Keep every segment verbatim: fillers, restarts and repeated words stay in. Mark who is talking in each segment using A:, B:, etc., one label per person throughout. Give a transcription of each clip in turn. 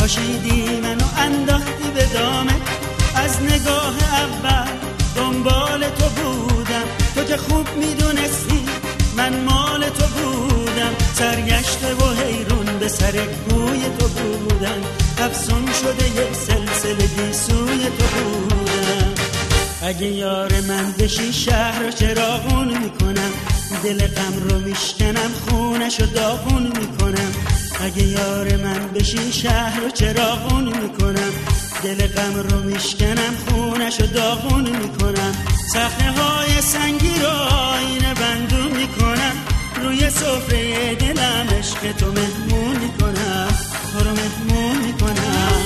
A: پاشیدی منو انداختی به دامه، از نگاه اول دنبال تو بودم، تو که خوب میدونستی من مال تو بودم، سرگشته و حیرون به سر کوی تو بودم، افسون شده یک سلسله گیسوی تو بودم. اگه یار من بشی شهر رو چراغون میکنم، دل غم رو میشکنم خونش رو داغون میکنم. اگه یار من بشی شهر رو چراغون میکنم، دل غم رو میشکنم خونش رو داغون میکنم. صخره های سنگی رو آینه بندون میکنم، روی سفره دلم عشق تو مهمون میکنم، تو رو مهمون میکنم.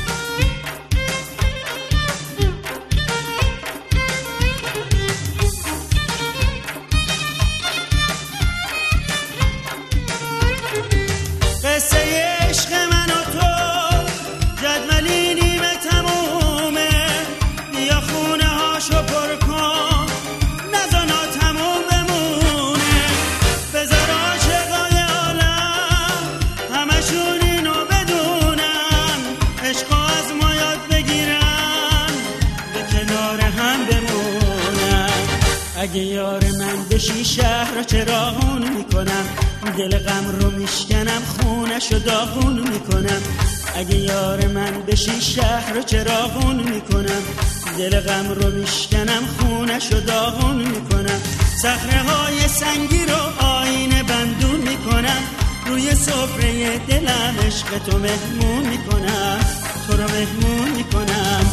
A: قصه عشق من و تو جدولی نیمه تمومه، یا خونه هاشو پر کن نزانا تموم بمونه. بذار عاشقای عالم همشون اینو بدونن، عشقا از ما یاد بگیرن به کنار هم بمونن. اگه یار من بشی شهر رو چراغون میکنم، دل غم رو میشکنم خونش رو داغون میکنم. اگه یار من بشی شهر رو چراغون میکنم، دل غم رو میشکنم خونش رو داغون میکنم. صخره های سنگی رو آینه بندون میکنم، روی سفره دلم عشق تو مهمون میکنم، تو رو مهمون میکنم.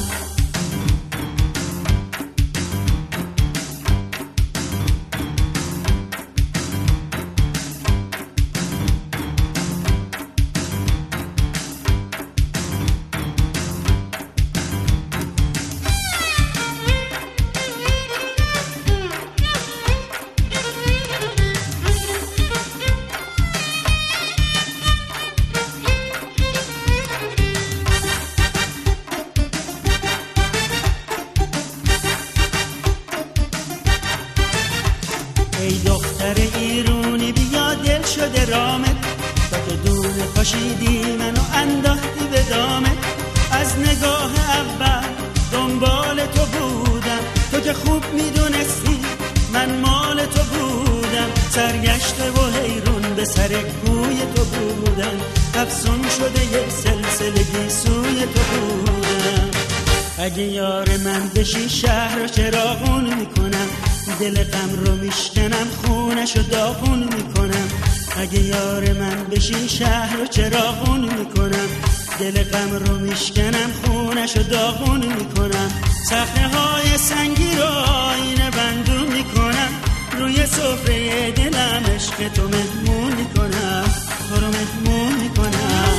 A: ای دختر ایرونی بیا دل شده رامت، تا که دونه پاشیدی منو انداختی به دامت، از نگاه اول دنبال تو بودم، تو که خوب میدونستی من مال تو بودم، سرگشته و حیرون به سر کوی تو بودم، افسون شده یک سلسله گیسوی تو بودم. اگه یار من بشی شهر رو چراغون میکنم، دل غم رو میشکنم خونش رو داغون میکنم. اگه یار من بشی شهر رو چراغون میکنم، دل غم رو میشکنم خونش رو داغون میکنم. صخره های سنگی رو آینه بندون میکنم، روی سفره دلم عشق تو مهمون میکنم، تو رو مهمون میکنم.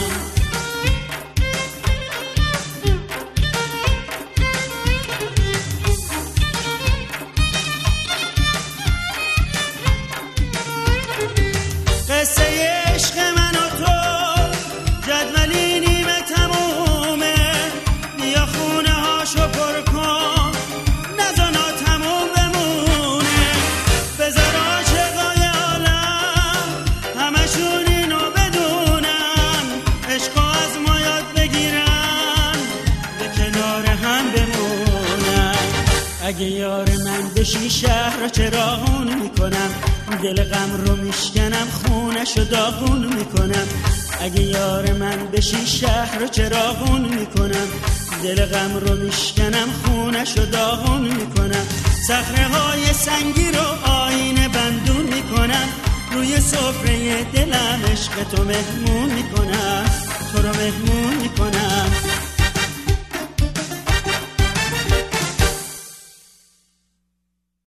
A: قصه عشق من و تو جدولی نیمه تمومه، یا خونه هاشو پر کن نزانا تموم بمونه. بذار عاشقای عالم همشون اینو بدونن، عشقا از ما یاد بگیرن به کنار هم بمونن. اگه یار من بشی شهر رو چراغون میکنم، دل غم رو میشکنم خونش رو داغون میکنم. اگه یار من بشی شهر رو چراغون میکنم، دل غم رو میشکنم خونش رو داغون میکنم. صخره های سنگی رو آینه بندون میکنم، روی سفره دلم عشق تو مهمون میکنم، تو رو مهمون میکنم.